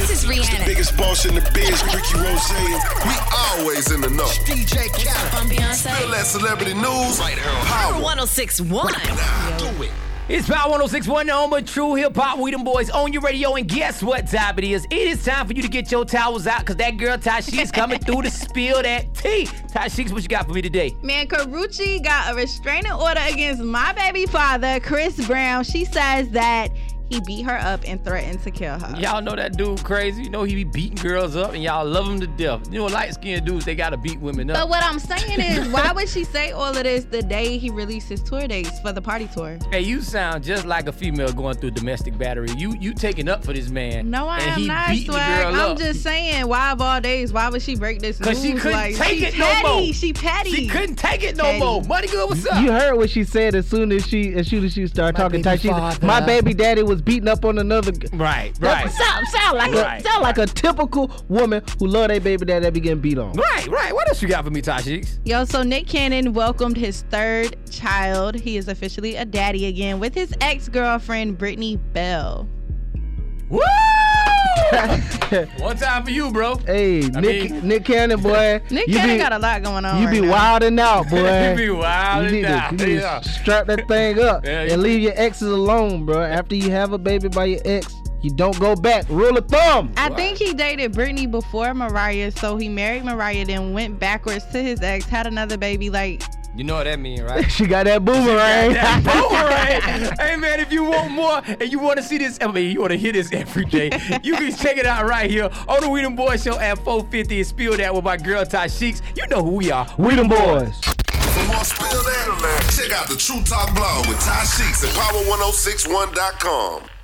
This is Rihanna. The biggest boss in the biz, Ricky Rose. We always in the know. DJ Khaled. I'm Beyonce. Feel that celebrity news right here on Power 106.1. Do it. It's Power 106.1, the home of true hip-hop. We them boys on your radio, and guess what time it is? It is time for you to get your towels out, because that girl Tashi's coming through to spill that tea. Tashi's, what you got for me today? Man, Karrueche got a restraining order against my baby father, Chris Brown. She says that he beat her up and threatened to kill her. Y'all know that dude crazy. You know he be beating girls up, and y'all love him to death. You know, light-skinned dudes, they got to beat women up. But what I'm saying is, why would she say all of this the day he released his tour dates for the party tour? Hey, you sound just like a female going through domestic battery. You taking up for this man. No, I and am he not, beating Swag. the girl I'm up. just saying, why of all days, why would she break this news? Because she couldn't take it no more. She petty. She couldn't take it no more. Money Good, what's up? You heard what she said as soon as she started talking tight. She said, my baby daddy was beating up on another. Right. Sound like a typical woman who love their baby daddy that be getting beat on. Right. What else you got for me, Tashiks? Yo, so Nick Cannon welcomed his third child. He is officially a daddy again with his ex-girlfriend, Brittany Bell. Woo! One time for you, bro. Hey, Nick Cannon, boy. Nick Cannon got a lot going on. You be wilding out, boy. You be wilding out. You need to strap that thing up and leave your exes alone, bro. After you have a baby by your ex, you don't go back. Rule of thumb. I think he dated Brittany before Mariah, so he married Mariah, then went backwards to his ex, had another baby, like... You know what that mean, right? She got that boomerang. Hey, man, if you want more and you want to see this, you want to hear this every day, you can check it out right here on the We Them Boys Show at 4:50 and spill that with my girl Tashiks. You know who we are. We Them Boys. For more Spill That, check out the True Talk blog with Tashiks at power1061.com.